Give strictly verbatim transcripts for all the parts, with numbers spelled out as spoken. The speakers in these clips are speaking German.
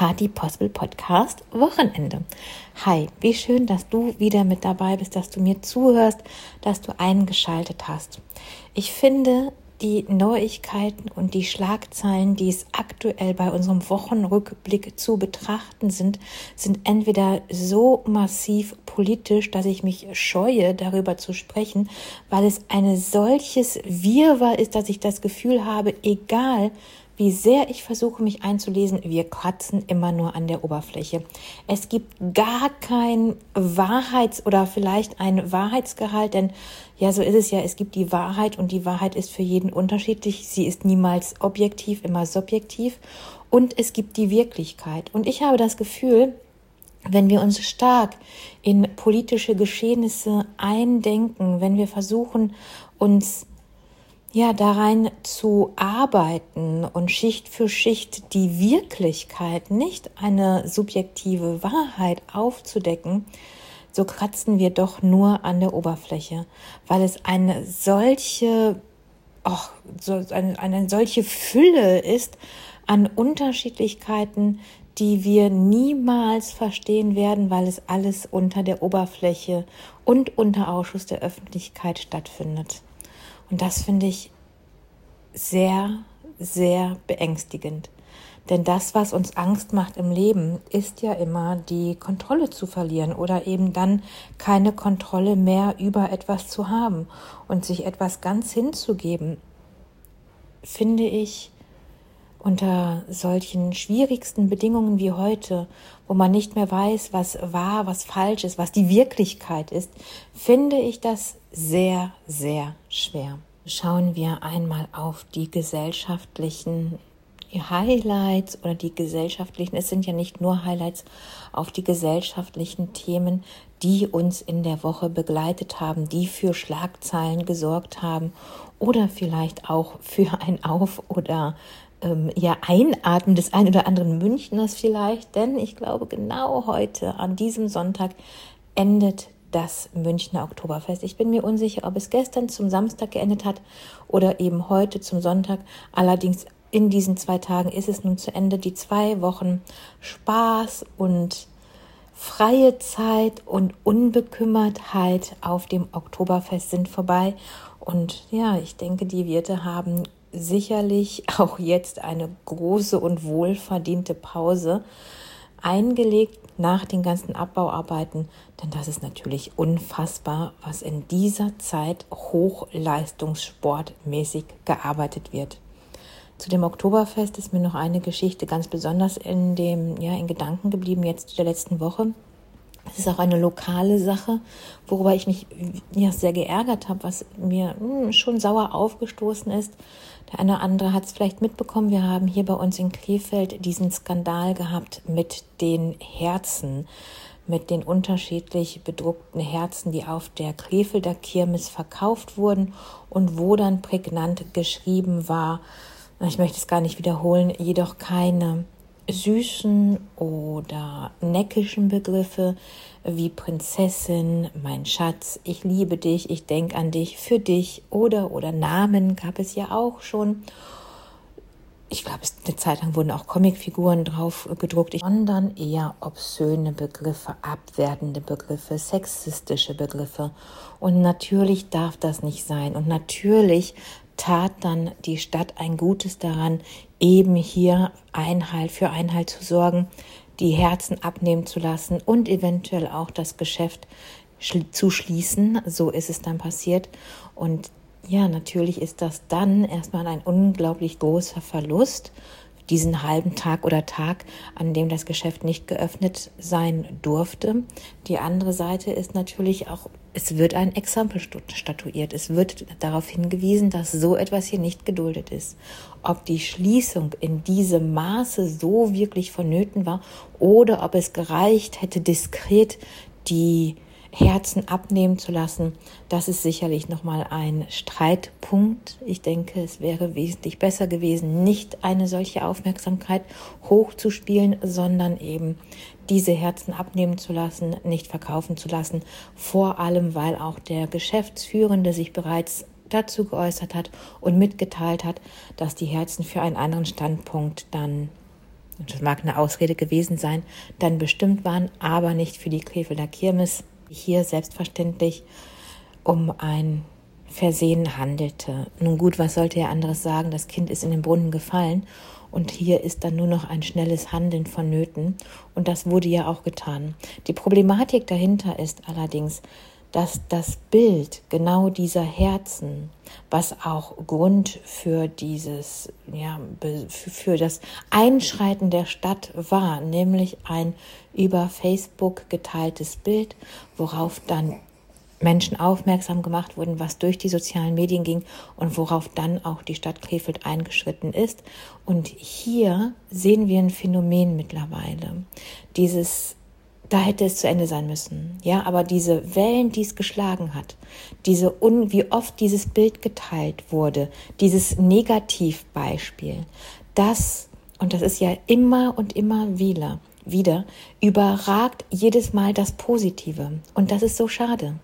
Party Possible Podcast Wochenende. Hi, wie schön, dass du wieder mit dabei bist, dass du mir zuhörst, dass du eingeschaltet hast. Ich finde, die Neuigkeiten und die Schlagzeilen, die es aktuell bei unserem Wochenrückblick zu betrachten sind, sind entweder so massiv politisch, dass ich mich scheue, darüber zu sprechen, weil es ein solches Wirrwarr ist, dass ich das Gefühl habe, egal wie sehr ich versuche, mich einzulesen, wir kratzen immer nur an der Oberfläche. Es gibt gar kein Wahrheits- oder vielleicht ein Wahrheitsgehalt, denn ja, so ist es ja, es gibt die Wahrheit und die Wahrheit ist für jeden unterschiedlich. Sie ist niemals objektiv, immer subjektiv und es gibt die Wirklichkeit. Und ich habe das Gefühl, wenn wir uns stark in politische Geschehnisse eindenken, wenn wir versuchen, uns ja, da rein zu arbeiten und Schicht für Schicht die Wirklichkeit, nicht eine subjektive Wahrheit aufzudecken, so kratzen wir doch nur an der Oberfläche, weil es eine solche, ach, so eine, eine solche Fülle ist an Unterschiedlichkeiten, die wir niemals verstehen werden, weil es alles unter der Oberfläche und unter Ausschuss der Öffentlichkeit stattfindet. Und das finde ich sehr, sehr beängstigend. Denn das, was uns Angst macht im Leben, ist ja immer die Kontrolle zu verlieren oder eben dann keine Kontrolle mehr über etwas zu haben und sich etwas ganz hinzugeben, finde ich unter solchen schwierigsten Bedingungen wie heute, wo man nicht mehr weiß, was wahr, was falsch ist, was die Wirklichkeit ist, finde ich das sehr, sehr schwer. Schauen wir einmal auf die gesellschaftlichen Highlights oder die gesellschaftlichen, es sind ja nicht nur Highlights, auf die gesellschaftlichen Themen, die uns in der Woche begleitet haben, die für Schlagzeilen gesorgt haben oder vielleicht auch für ein Auf- oder ähm, ja, Einatmen des einen oder anderen Münchners vielleicht, denn ich glaube, genau heute, an diesem Sonntag, endet das Münchner Oktoberfest. Ich bin mir unsicher, ob es gestern zum Samstag geendet hat oder eben heute zum Sonntag. Allerdings in diesen zwei Tagen ist es nun zu Ende. Die zwei Wochen Spaß und freie Zeit und Unbekümmertheit auf dem Oktoberfest sind vorbei. Und ja, ich denke, die Wirte haben sicherlich auch jetzt eine große und wohlverdiente Pause eingelegt nach den ganzen Abbauarbeiten, denn das ist natürlich unfassbar, was in dieser Zeit hochleistungssportmäßig gearbeitet wird. Zu dem Oktoberfest ist mir noch eine Geschichte ganz besonders in dem, ja, in Gedanken geblieben, jetzt der letzten Woche. Es ist auch eine lokale Sache, worüber ich mich ja sehr geärgert habe, was mir mh, schon sauer aufgestoßen ist. Der eine oder andere hat es vielleicht mitbekommen. Wir haben hier bei uns in Krefeld diesen Skandal gehabt mit den Herzen, mit den unterschiedlich bedruckten Herzen, die auf der Krefelder Kirmes verkauft wurden und wo dann prägnant geschrieben war, ich möchte es gar nicht wiederholen, jedoch keine süßen oder neckischen Begriffe wie Prinzessin, mein Schatz, ich liebe dich, ich denke an dich, für dich oder oder Namen gab es ja auch schon. Ich glaube, eine Zeit lang wurden auch Comicfiguren drauf gedruckt, sondern eher obszöne Begriffe, abwertende Begriffe, sexistische Begriffe. Und natürlich darf das nicht sein. Und natürlich tat dann die Stadt ein Gutes daran, eben hier Einhalt für Einhalt zu sorgen, die Herzen abnehmen zu lassen und eventuell auch das Geschäft schl- zu schließen. So ist es dann passiert. Und ja, natürlich ist das dann erstmal ein unglaublich großer Verlust, diesen halben Tag oder Tag, an dem das Geschäft nicht geöffnet sein durfte. Die andere Seite ist natürlich auch, es wird ein Exempel statuiert. Es wird darauf hingewiesen, dass so etwas hier nicht geduldet ist. Ob die Schließung in diesem Maße so wirklich vonnöten war oder ob es gereicht hätte, diskret die Herzen abnehmen zu lassen, das ist sicherlich nochmal ein Streitpunkt. Ich denke, es wäre wesentlich besser gewesen, nicht eine solche Aufmerksamkeit hochzuspielen, sondern eben diese Herzen abnehmen zu lassen, nicht verkaufen zu lassen. Vor allem, weil auch der Geschäftsführende sich bereits dazu geäußert hat und mitgeteilt hat, dass die Herzen für einen anderen Standpunkt dann das mag eine Ausrede gewesen sein, dann bestimmt waren, aber nicht für die Krefelder Kirmes, die hier selbstverständlich um ein Versehen handelte. Nun gut, was sollte er anderes sagen? Das Kind ist in den Brunnen gefallen und hier ist dann nur noch ein schnelles Handeln vonnöten und das wurde ja auch getan. Die Problematik dahinter ist allerdings, dass das Bild genau dieser Herzen, was auch Grund für dieses, ja, für das Einschreiten der Stadt war, nämlich ein über Facebook geteiltes Bild, worauf dann Menschen aufmerksam gemacht wurden, was durch die sozialen Medien ging und worauf dann auch die Stadt Krefeld eingeschritten ist. Und hier sehen wir ein Phänomen mittlerweile. Dieses Da hätte es zu Ende sein müssen. Ja, aber diese Wellen, die es geschlagen hat, diese un, wie oft dieses Bild geteilt wurde, dieses Negativbeispiel, das, und das ist ja immer und immer wieder, wieder, überragt jedes Mal das Positive. Und das ist so schade.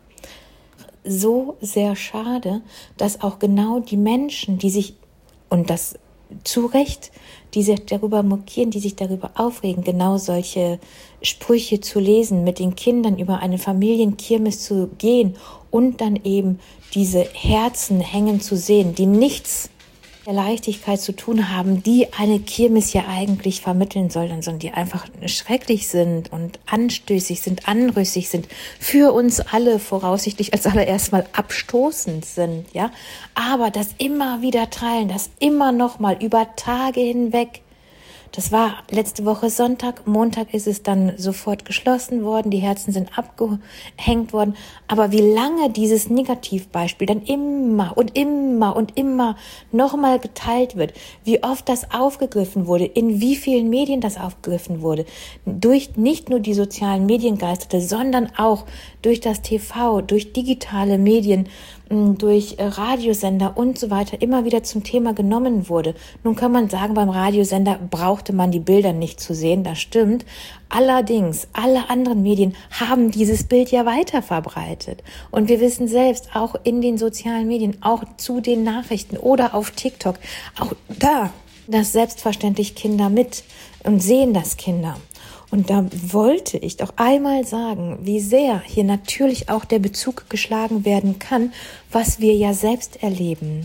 So sehr schade, dass auch genau die Menschen, die sich, und das zu Recht, die sich darüber mokieren, die sich darüber aufregen, genau solche Sprüche zu lesen, mit den Kindern über eine Familienkirmes zu gehen und dann eben diese Herzen hängen zu sehen, die nichts mit der Leichtigkeit zu tun haben, die eine Kirmes ja eigentlich vermitteln soll, sondern die einfach schrecklich sind und anstößig sind, anrüssig sind, für uns alle voraussichtlich als allererst mal abstoßend sind, ja, aber das immer wieder teilen, das immer noch mal über Tage hinweg. Das war letzte Woche Sonntag, Montag ist es dann sofort geschlossen worden, die Herzen sind abgehängt worden. Aber wie lange dieses Negativbeispiel dann immer und immer und immer nochmal geteilt wird, wie oft das aufgegriffen wurde, in wie vielen Medien das aufgegriffen wurde, durch nicht nur die sozialen Medien geisterte, sondern auch durch das T V, durch digitale Medien, durch Radiosender und so weiter immer wieder zum Thema genommen wurde. Nun kann man sagen, beim Radiosender brauchte man die Bilder nicht zu sehen, das stimmt. Allerdings, alle anderen Medien haben dieses Bild ja weiter verbreitet. Und wir wissen selbst, auch in den sozialen Medien, auch zu den Nachrichten oder auf TikTok, auch da, dass selbstverständlich Kinder mit und sehen das Kinder. Und da wollte ich doch einmal sagen, wie sehr hier natürlich auch der Bezug geschlagen werden kann, was wir ja selbst erleben.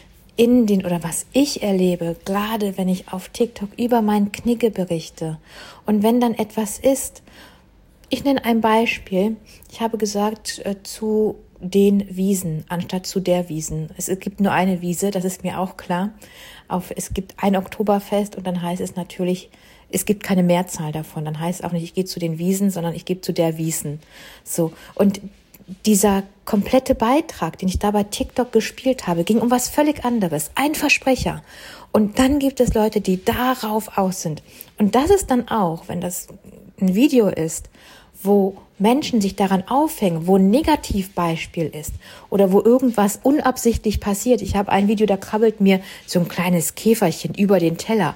In den, oder was ich erlebe, gerade wenn ich auf TikTok über meinen Knigge berichte. Und wenn dann etwas ist, ich nenne ein Beispiel. Ich habe gesagt, äh, zu den Wiesen, anstatt zu der Wiesen. Es gibt nur eine Wiese, das ist mir auch klar. Auf, es gibt ein Oktoberfest und dann heißt es natürlich, es gibt keine Mehrzahl davon. Dann heißt es auch nicht, ich gehe zu den Wiesen, sondern ich gehe zu der Wiesen. So. Und dieser komplette Beitrag, den ich da bei TikTok gespielt habe, ging um was völlig anderes. Ein Versprecher. Und dann gibt es Leute, die darauf aus sind. Und das ist dann auch, wenn das ein Video ist, wo Menschen sich daran aufhängen, wo ein Negativbeispiel ist oder wo irgendwas unabsichtlich passiert. Ich habe ein Video, da krabbelt mir so ein kleines Käferchen über den Teller.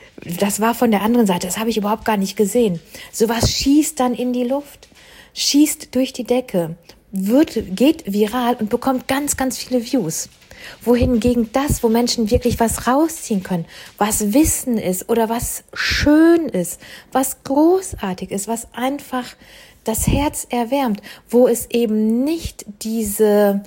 Das war von der anderen Seite, das habe ich überhaupt gar nicht gesehen. Sowas schießt dann in die Luft, schießt durch die Decke, wird, geht viral und bekommt ganz, ganz viele Views. Wohingegen das, wo Menschen wirklich was rausziehen können, was Wissen ist oder was schön ist, was großartig ist, was einfach das Herz erwärmt, wo es eben nicht diese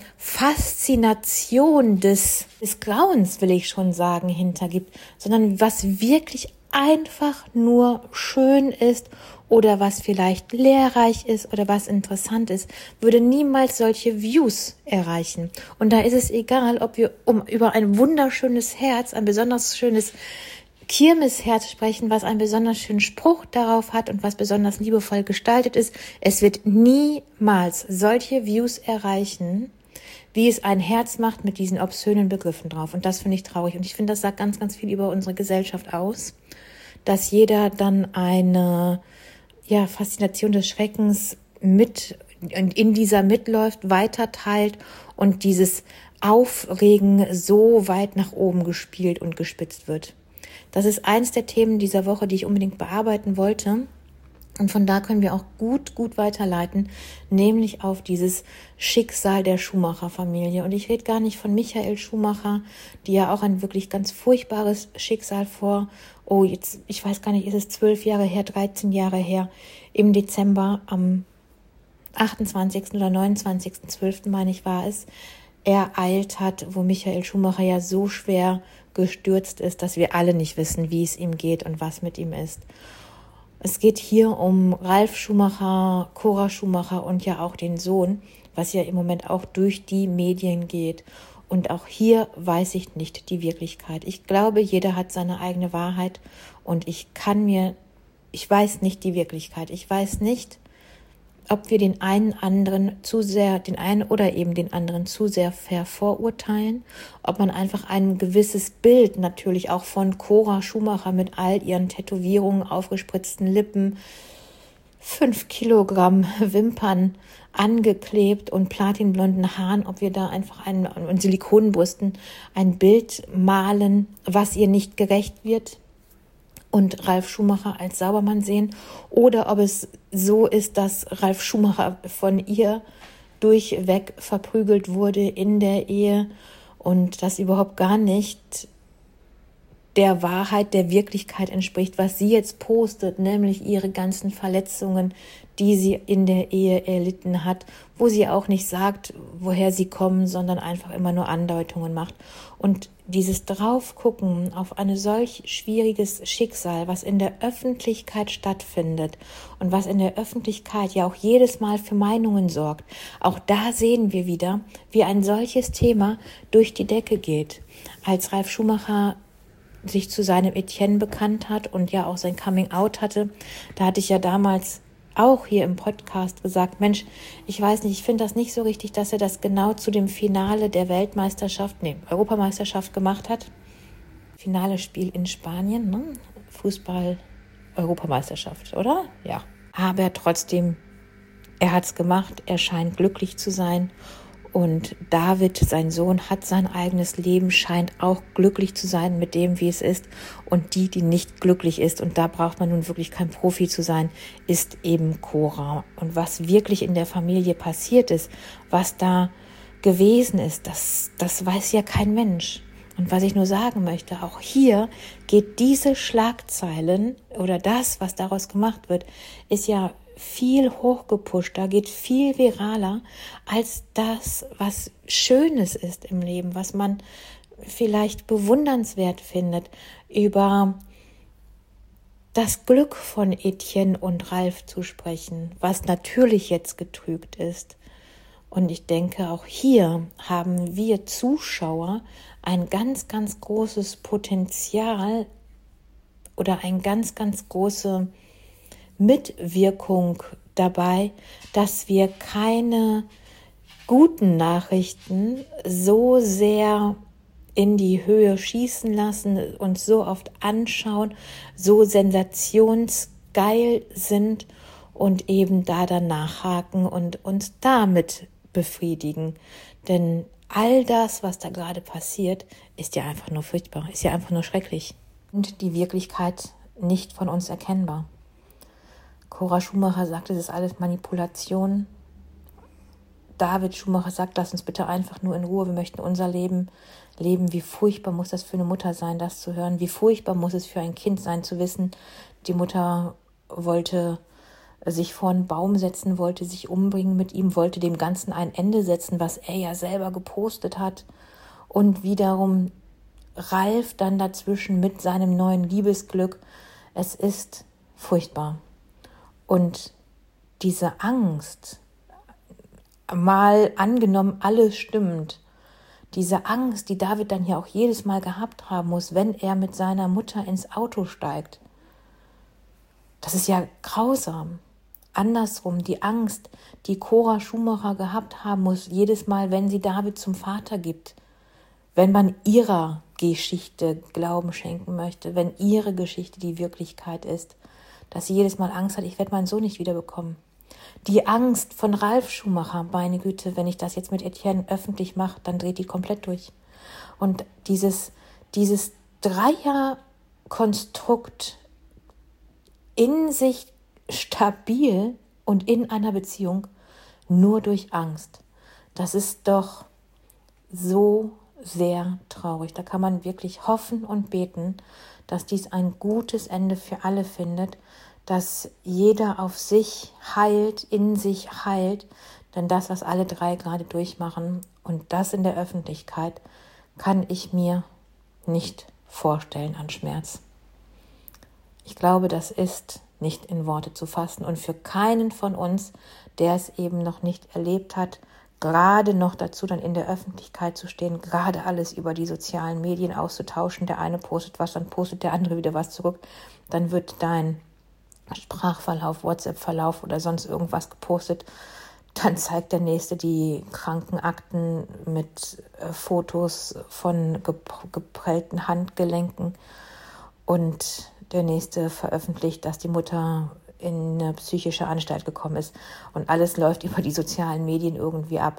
Faszination des, des Grauens, will ich schon sagen, hintergibt, sondern was wirklich einfach nur schön ist oder was vielleicht lehrreich ist oder was interessant ist, würde niemals solche Views erreichen. Und da ist es egal, ob wir um über ein wunderschönes Herz, ein besonders schönes Kirmesherz sprechen, was einen besonders schönen Spruch darauf hat und was besonders liebevoll gestaltet ist. Es wird niemals solche Views erreichen, wie es ein Herz macht mit diesen obszönen Begriffen drauf. Und das finde ich traurig. Und ich finde, das sagt ganz, ganz viel über unsere Gesellschaft aus, dass jeder dann eine ja, Faszination des Schreckens mit in dieser mitläuft, weiterteilt und dieses Aufregen so weit nach oben gespielt und gespitzt wird. Das ist eins der Themen dieser Woche, die ich unbedingt bearbeiten wollte. Und von da können wir auch gut, gut weiterleiten, nämlich auf dieses Schicksal der Schumacher-Familie. Und ich rede gar nicht von Michael Schumacher, die ja auch ein wirklich ganz furchtbares Schicksal vor, oh, jetzt, ich weiß gar nicht, ist es zwölf Jahre her, dreizehn Jahre her, im Dezember, am achtundzwanzigsten oder neunundzwanzigsten zwölften meine ich, war es, ereilt hat, wo Michael Schumacher ja so schwer gestürzt ist, dass wir alle nicht wissen, wie es ihm geht und was mit ihm ist. Es geht hier um Ralf Schumacher, Cora Schumacher und ja auch den Sohn, was ja im Moment auch durch die Medien geht. Und auch hier weiß ich nicht die Wirklichkeit. Ich glaube, jeder hat seine eigene Wahrheit und ich kann mir, ich weiß nicht die Wirklichkeit. Ich weiß nicht, ob wir den einen anderen zu sehr, den einen oder eben den anderen zu sehr vervorurteilen, ob man einfach ein gewisses Bild natürlich auch von Cora Schumacher mit all ihren Tätowierungen, aufgespritzten Lippen, fünf Kilogramm Wimpern angeklebt und platinblonden Haaren, ob wir da einfach einen, und Silikonbrüsten ein Bild malen, was ihr nicht gerecht wird, und Ralf Schumacher als Saubermann sehen, oder ob es so ist, dass Ralf Schumacher von ihr durchweg verprügelt wurde in der Ehe und das überhaupt gar nicht der Wahrheit, der Wirklichkeit entspricht, was sie jetzt postet, nämlich ihre ganzen Verletzungen, die sie in der Ehe erlitten hat, wo sie auch nicht sagt, woher sie kommen, sondern einfach immer nur Andeutungen macht. Und dieses Draufgucken auf ein solch schwieriges Schicksal, was in der Öffentlichkeit stattfindet und was in der Öffentlichkeit ja auch jedes Mal für Meinungen sorgt, auch da sehen wir wieder, wie ein solches Thema durch die Decke geht. Als Ralf Schumacher sich zu seinem Etienne bekannt hat und ja auch sein Coming-out hatte, da hatte ich ja damals auch hier im Podcast gesagt, Mensch, ich weiß nicht, ich finde das nicht so richtig, dass er das genau zu dem Finale der Weltmeisterschaft, nee, Europameisterschaft gemacht hat. Finale Spiel in Spanien, ne? Fußball-Europameisterschaft, oder? Ja. Aber trotzdem, er hat's gemacht, er scheint glücklich zu sein. Und David, sein Sohn, hat sein eigenes Leben, scheint auch glücklich zu sein mit dem, wie es ist. Und die, die nicht glücklich ist, und da braucht man nun wirklich kein Profi zu sein, ist eben Cora. Und was wirklich in der Familie passiert ist, was da gewesen ist, das, das weiß ja kein Mensch. Und was ich nur sagen möchte, auch hier geht diese Schlagzeilen oder das, was daraus gemacht wird, ist ja viel hochgepushter, geht viel viraler als das, was Schönes ist im Leben, was man vielleicht bewundernswert findet, über das Glück von Etienne und Ralf zu sprechen, was natürlich jetzt getrübt ist. Und ich denke, auch hier haben wir Zuschauer ein ganz, ganz großes Potenzial oder ein ganz, ganz große Mitwirkung dabei, dass wir keine guten Nachrichten so sehr in die Höhe schießen lassen, uns so oft anschauen, so sensationsgeil sind und eben da dann nachhaken und uns damit befriedigen. Denn all das, was da gerade passiert, ist ja einfach nur furchtbar, ist ja einfach nur schrecklich. Und die Wirklichkeit nicht von uns erkennbar. Cora Schumacher sagt, es ist alles Manipulation. David Schumacher sagt, lass uns bitte einfach nur in Ruhe, wir möchten unser Leben leben. Wie furchtbar muss das für eine Mutter sein, das zu hören? Wie furchtbar muss es für ein Kind sein, zu wissen, die Mutter wollte sich vor einen Baum setzen, wollte sich umbringen mit ihm, wollte dem Ganzen ein Ende setzen, was er ja selber gepostet hat. Und wiederum Ralf dann dazwischen mit seinem neuen Liebesglück. Es ist furchtbar. Und diese Angst, mal angenommen, alles stimmt, diese Angst, die David dann ja auch jedes Mal gehabt haben muss, wenn er mit seiner Mutter ins Auto steigt, das ist ja grausam. Andersrum, die Angst, die Cora Schumacher gehabt haben muss, jedes Mal, wenn sie David zum Vater gibt, wenn man ihrer Geschichte Glauben schenken möchte, wenn ihre Geschichte die Wirklichkeit ist, dass sie jedes Mal Angst hat, ich werde meinen Sohn nicht wiederbekommen. Die Angst von Ralf Schumacher, meine Güte, wenn ich das jetzt mit Etienne öffentlich mache, dann dreht die komplett durch. Und dieses, dieses Dreierkonstrukt in sich stabil und in einer Beziehung nur durch Angst. Das ist doch so sehr traurig. Da kann man wirklich hoffen und beten, dass dies ein gutes Ende für alle findet, dass jeder auf sich heilt, in sich heilt, denn das, was alle drei gerade durchmachen und das in der Öffentlichkeit, kann ich mir nicht vorstellen an Schmerz. Ich glaube, das ist nicht in Worte zu fassen und für keinen von uns, der es eben noch nicht erlebt hat, gerade noch dazu dann in der Öffentlichkeit zu stehen, gerade alles über die sozialen Medien auszutauschen. Der eine postet was, dann postet der andere wieder was zurück. Dann wird dein Sprachverlauf, WhatsApp-Verlauf oder sonst irgendwas gepostet. Dann zeigt der Nächste die Krankenakten mit äh, Fotos von gep- geprellten Handgelenken und der Nächste veröffentlicht, dass die Mutter in eine psychische Anstalt gekommen ist und alles läuft über die sozialen Medien irgendwie ab.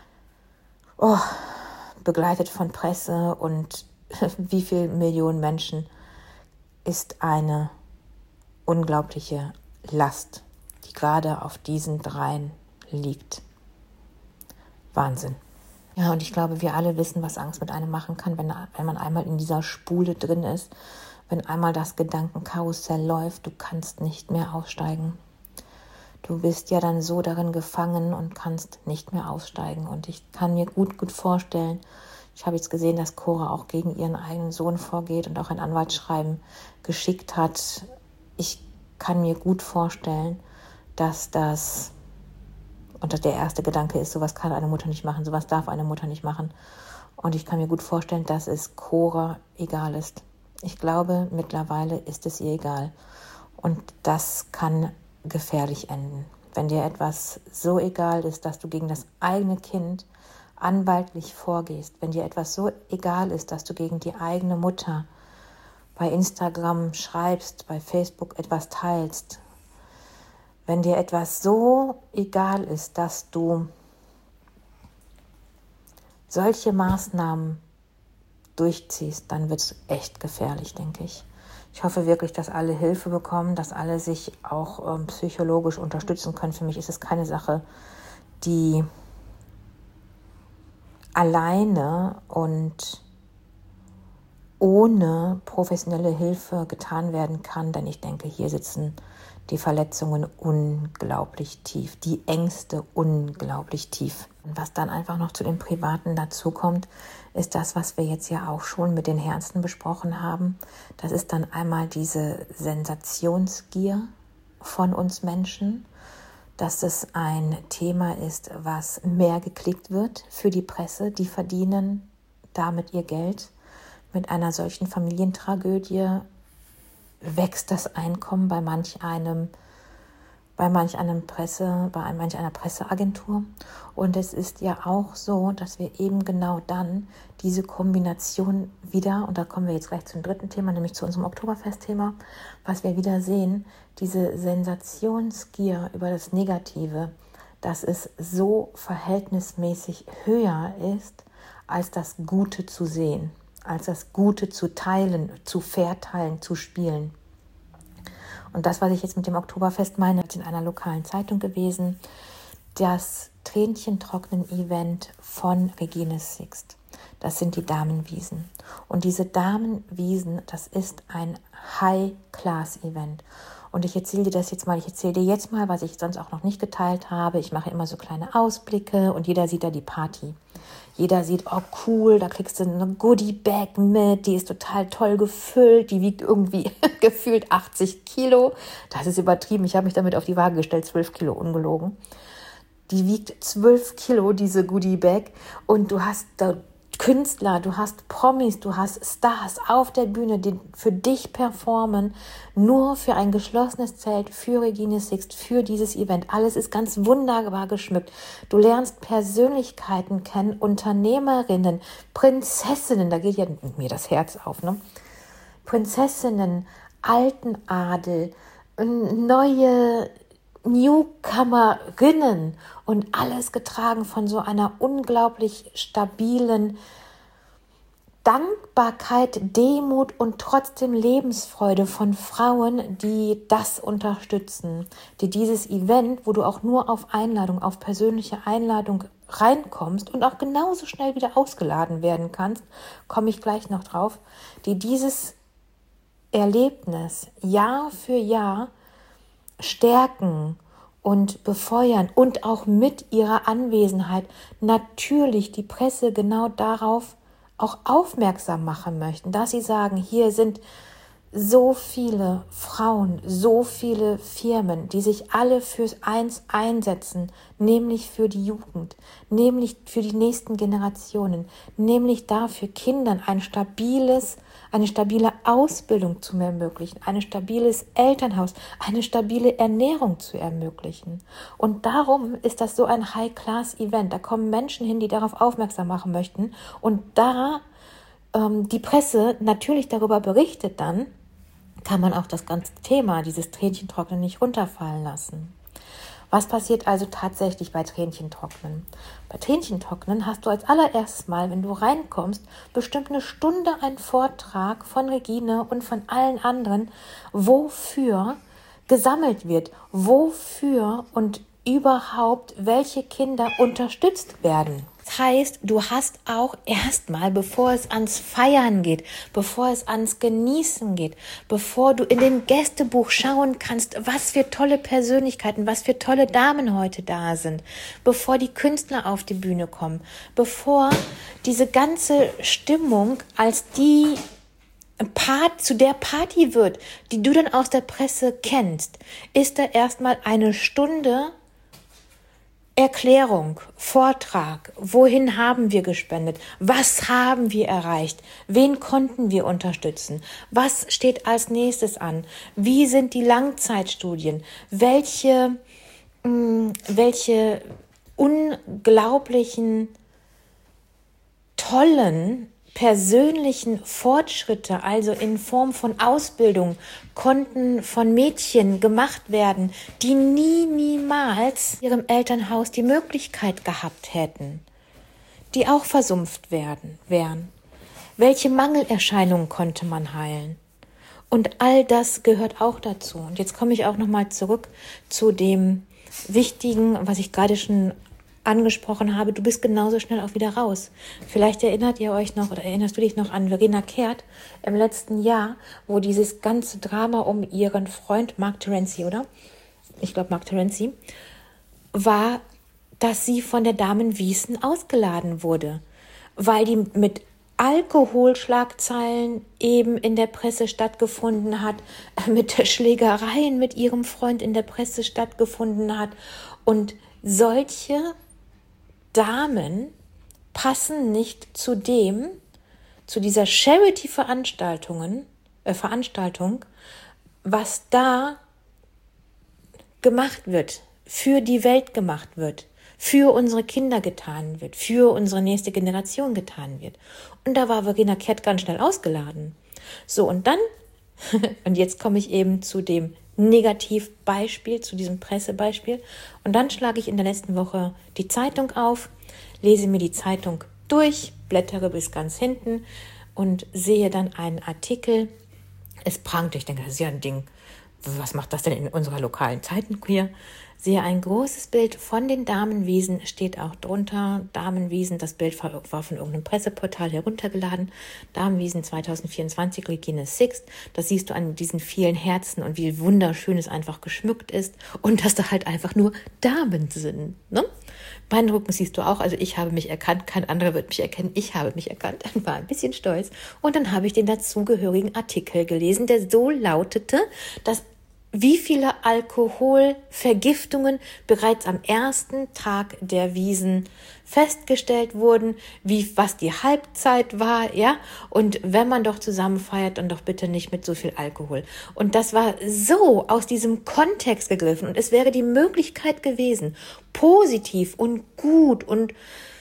Oh, begleitet von Presse und wie viele Millionen Menschen ist eine unglaubliche Last, die gerade auf diesen dreien liegt. Wahnsinn. Ja, und ich glaube, wir alle wissen, was Angst mit einem machen kann, wenn, wenn man einmal in dieser Spule drin ist, wenn einmal das Gedankenkarussell läuft, du kannst nicht mehr aussteigen. Du bist ja dann so darin gefangen und kannst nicht mehr aussteigen. Und ich kann mir gut, gut vorstellen, ich habe jetzt gesehen, dass Cora auch gegen ihren eigenen Sohn vorgeht und auch ein Anwaltsschreiben geschickt hat. Ich kann mir gut vorstellen, dass das, und der erste Gedanke ist, sowas kann eine Mutter nicht machen, sowas darf eine Mutter nicht machen. Und ich kann mir gut vorstellen, dass es Cora egal ist. Ich glaube, mittlerweile ist es ihr egal. Und das kann gefährlich enden. Wenn dir etwas so egal ist, dass du gegen das eigene Kind anwaltlich vorgehst, wenn dir etwas so egal ist, dass du gegen die eigene Mutter bei Instagram schreibst, bei Facebook etwas teilst, wenn dir etwas so egal ist, dass du solche Maßnahmen durchziehst, dann wird es echt gefährlich, denke ich. Ich hoffe wirklich, dass alle Hilfe bekommen, dass alle sich auch ähm, psychologisch unterstützen können. Für mich ist es keine Sache, die alleine und ohne professionelle Hilfe getan werden kann, denn ich denke, hier sitzen die Verletzungen unglaublich tief, die Ängste unglaublich tief. Und was dann einfach noch zu dem Privaten dazukommt, ist das, was wir jetzt ja auch schon mit den Herzen besprochen haben. Das ist dann einmal diese Sensationsgier von uns Menschen, dass es ein Thema ist, was mehr geklickt wird für die Presse. Die verdienen damit ihr Geld. Mit einer solchen Familientragödie wächst das Einkommen bei manch einem, bei manch einem Presse, bei manch einer Presseagentur. Und es ist ja auch so, dass wir eben genau dann diese Kombination wieder, und da kommen wir jetzt gleich zum dritten Thema, nämlich zu unserem Oktoberfest-Thema, was wir wieder sehen, diese Sensationsgier über das Negative, dass es so verhältnismäßig höher ist, als das Gute zu sehen, als das Gute zu teilen, zu verteilen, zu spielen. Und das, was ich jetzt mit dem Oktoberfest meine, ist in einer lokalen Zeitung gewesen, das Tränchen-Trocknen-Event von Regine Sixt. Das sind die Damenwiesen. Und diese Damenwiesen, das ist ein High-Class-Event. Und ich erzähle dir das jetzt mal, ich erzähle dir jetzt mal, was ich sonst auch noch nicht geteilt habe. Ich mache immer so kleine Ausblicke und jeder sieht da die Party. Jeder sieht, oh cool, da kriegst du eine Goodie-Bag mit, die ist total toll gefüllt, die wiegt irgendwie gefühlt achtzig Kilo. Das ist übertrieben, ich habe mich damit auf die Waage gestellt, zwölf Kilo, ungelogen. Die wiegt zwölf Kilo, diese Goodie-Bag, und du hast da Künstler, du hast Promis, du hast Stars auf der Bühne, die für dich performen, nur für ein geschlossenes Zelt, für Regine Sixt, für dieses Event. Alles ist ganz wunderbar geschmückt. Du lernst Persönlichkeiten kennen, Unternehmerinnen, Prinzessinnen, da geht ja mir das Herz auf, ne? Prinzessinnen, alten Adel, neue Newcomerinnen und alles getragen von so einer unglaublich stabilen Dankbarkeit, Demut und trotzdem Lebensfreude von Frauen, die das unterstützen, die dieses Event, wo du auch nur auf Einladung, auf persönliche Einladung reinkommst und auch genauso schnell wieder ausgeladen werden kannst, komme ich gleich noch drauf, die dieses Erlebnis Jahr für Jahr stärken und befeuern und auch mit ihrer Anwesenheit natürlich die Presse genau darauf auch aufmerksam machen möchten, dass sie sagen, hier sind so viele Frauen, so viele Firmen, die sich alle fürs Eins einsetzen, nämlich für die Jugend, nämlich für die nächsten Generationen, nämlich dafür Kindern ein stabiles, eine stabile Ausbildung zu ermöglichen, ein stabiles Elternhaus, eine stabile Ernährung zu ermöglichen. Und darum ist das so ein High-Class-Event. Da kommen Menschen hin, die darauf aufmerksam machen möchten. Und da ähm, die Presse natürlich darüber berichtet dann, kann man auch das ganze Thema, dieses Tränentrocknen, nicht runterfallen lassen. Was passiert also tatsächlich bei Tränentrocknen? Bei Tränentrocknen hast du als allererstes Mal, wenn du reinkommst, bestimmt eine Stunde einen Vortrag von Regine und von allen anderen, wofür gesammelt wird, wofür und überhaupt welche Kinder unterstützt werden. Das heißt, du hast auch erstmal, bevor es ans Feiern geht, bevor es ans Genießen geht, bevor du in dem Gästebuch schauen kannst, was für tolle Persönlichkeiten, was für tolle Damen heute da sind, bevor die Künstler auf die Bühne kommen, bevor diese ganze Stimmung als die Part, zu der Party wird, die du dann aus der Presse kennst, ist da erstmal eine Stunde Erklärung, Vortrag, wohin haben wir gespendet, was haben wir erreicht, wen konnten wir unterstützen, was steht als nächstes an, wie sind die Langzeitstudien, welche, mh, welche unglaublichen, tollen, persönlichen Fortschritte, also in Form von Ausbildung, konnten von Mädchen gemacht werden, die nie, niemals in ihrem Elternhaus die Möglichkeit gehabt hätten, die auch versumpft werden, wären. Welche Mangelerscheinungen konnte man heilen? Und all das gehört auch dazu. Und jetzt komme ich auch nochmal zurück zu dem Wichtigen, was ich gerade schon angesprochen habe, du bist genauso schnell auch wieder raus. Vielleicht erinnert ihr euch noch oder erinnerst du dich noch an Verena Kehrt im letzten Jahr, wo dieses ganze Drama um ihren Freund Mark Terenzi, oder? Ich glaube Mark Terenzi, war, dass sie von der Damenwiesen ausgeladen wurde, weil die mit Alkoholschlagzeilen eben in der Presse stattgefunden hat, mit Schlägereien mit ihrem Freund in der Presse stattgefunden hat und solche Damen passen nicht zu dem, zu dieser Charity-Veranstaltungen, äh, Veranstaltung, was da gemacht wird, für die Welt gemacht wird, für unsere Kinder getan wird, für unsere nächste Generation getan wird. Und da war Verena Kehrt ganz schnell ausgeladen. So, und dann, und jetzt komme ich eben zu dem Negativbeispiel, zu diesem Pressebeispiel. Und dann schlage ich in der letzten Woche die Zeitung auf, lese mir die Zeitung durch, blättere bis ganz hinten und sehe dann einen Artikel. Es prangt, ich denke, das ist ja ein Ding. Was macht das denn in unserer lokalen Zeitung hier? Sehe ein großes Bild von den Damenwiesen, steht auch drunter, Damenwiesen, das Bild war von irgendeinem Presseportal heruntergeladen, Damenwiesen zwanzig vierundzwanzig, Regine Sixt, das siehst du an diesen vielen Herzen und wie wunderschön es einfach geschmückt ist und dass da halt einfach nur Damen sind, ne? Meinen Rücken siehst du auch, also ich habe mich erkannt, kein anderer wird mich erkennen, ich habe mich erkannt, und war ein bisschen stolz und dann habe ich den dazugehörigen Artikel gelesen, der so lautete, dass wie viele Alkoholvergiftungen bereits am ersten Tag der Wiesen festgestellt wurden, wie, was die Halbzeit war, ja, und wenn man doch zusammen feiert, dann doch bitte nicht mit so viel Alkohol. Und das war so aus diesem Kontext gegriffen und es wäre die Möglichkeit gewesen, positiv und gut und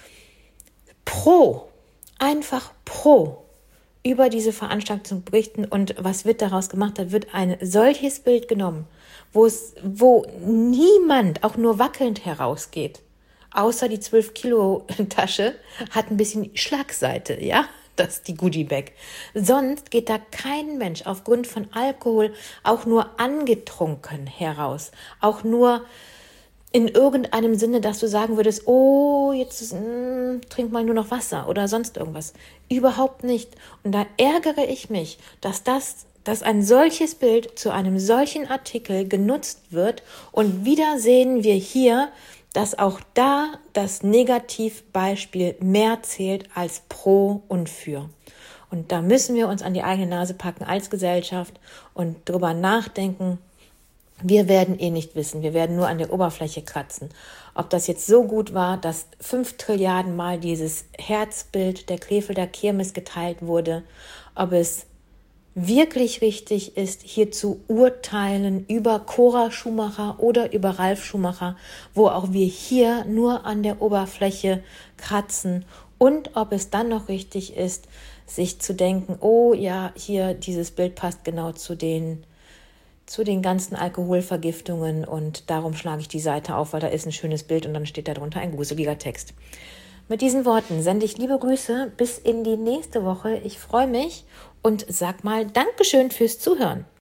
pro, einfach pro, über diese Veranstaltung berichten und was wird daraus gemacht? Da wird ein solches Bild genommen, wo es, wo niemand auch nur wackelnd herausgeht, außer die zwölf Kilo Tasche hat ein bisschen Schlagseite, ja. das die Goodie-Bag. Sonst geht da kein Mensch aufgrund von Alkohol auch nur angetrunken heraus. Auch nur in irgendeinem Sinne, dass du sagen würdest, oh, jetzt mh, trink mal nur noch Wasser oder sonst irgendwas. Überhaupt nicht. Und da ärgere ich mich, dass das, dass ein solches Bild zu einem solchen Artikel genutzt wird. Und wieder sehen wir hier, dass auch da das Negativbeispiel mehr zählt als pro und für. Und da müssen wir uns an die eigene Nase packen als Gesellschaft und drüber nachdenken. Wir werden eh nicht wissen, wir werden nur an der Oberfläche kratzen. Ob das jetzt so gut war, dass fünf Trilliarden Mal dieses Herzbild der Krefelder Kirmes geteilt wurde, ob es wirklich richtig ist, hier zu urteilen über Cora Schumacher oder über Ralf Schumacher, wo auch wir hier nur an der Oberfläche kratzen, und ob es dann noch richtig ist, sich zu denken, oh ja, hier dieses Bild passt genau zu den zu den ganzen Alkoholvergiftungen und darum schlage ich die Seite auf, weil da ist ein schönes Bild und dann steht darunter ein gruseliger Text. Mit diesen Worten sende ich liebe Grüße bis in die nächste Woche. Ich freue mich und sag mal Dankeschön fürs Zuhören.